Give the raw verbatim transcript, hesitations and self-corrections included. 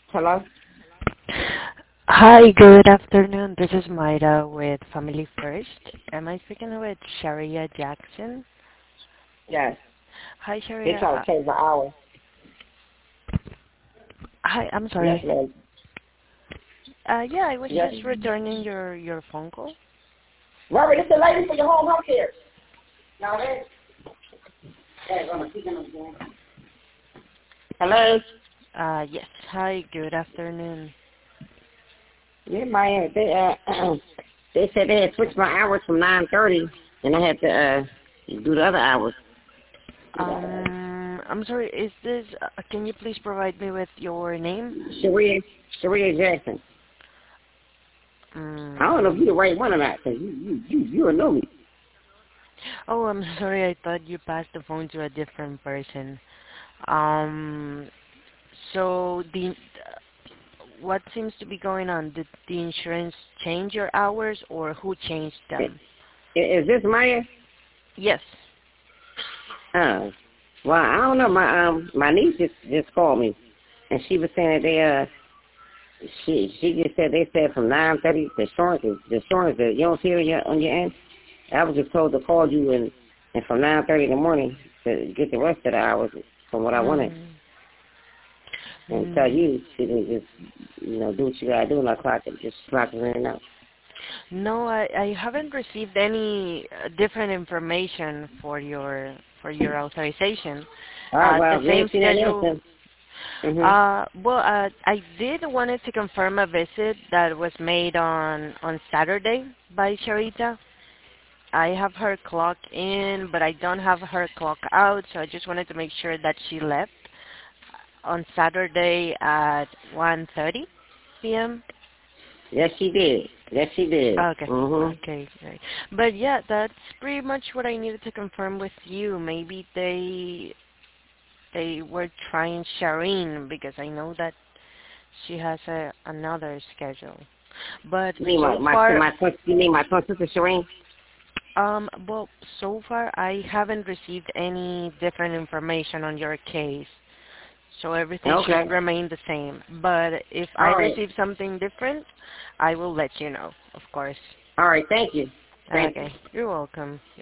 Hello? Hi, good afternoon. This is Mayra with Family First. Am I speaking with Sharia Jackson? Yes. Hi, They Sharia. trying Uh, to change my hours. hi, I'm Yes, sorry. ma'am. Uh, yeah, I was Yes. just returning your your phone call. Robert, it's the lady for your home health care. Now, hey. Hey, I'm gonna keep them again. Hello? Uh, yes. Hi, good afternoon. Yeah, my, they, uh, they said they had switched my hours from nine thirty, and I had to, uh, do the other hours. Um, I'm sorry. Is this? Uh, can you please provide me with your name? Sharia, Sharia Jackson. I don't know if you're the Um. right one or not, because you, you, you, you know me. Oh, I'm sorry. I thought you passed the phone to a different person. Um. So the what seems to be going on? Did the insurance change your hours or who changed Is, them? is this Maya? Yes. Uh, well, I don't know. My, um, my niece just, just called me, and she was saying that they, uh, She she just said they said from nine thirty the insurance is the insurance that you don't see it on your on your end. I was just told to call you and and from nine thirty in the morning to get the rest of the hours from what I wanted Mm. and tell Mm. you you can just you know do what you gotta do and I clock it just clock it in and out. No, I, I haven't received any uh, different information for your for your authorization. All right, Uh, the well, you same ain't seen nothing else schedule. then. Mhm. Uh, well, uh, I did wanted to confirm a visit that was made on on Saturday by Sharita. I have her clock in, but I don't have her clock out, so I just wanted to make sure that she left on Saturday at one thirty p m. Yes, she did. Yes, she did. Okay, Mhm. okay, great. But yeah, that's pretty much what I needed to confirm with you. Maybe they they were trying Shireen because I know that she has a another schedule. But You mean my so my far, my twin- you mean my twin sister Shireen? um, well, so far I haven't received any different information on your case. So everything should Okay. remain the same. But if I All right. receive something different, I will let you know, of course. All right. Thank you. Thank you. Okay, you're welcome.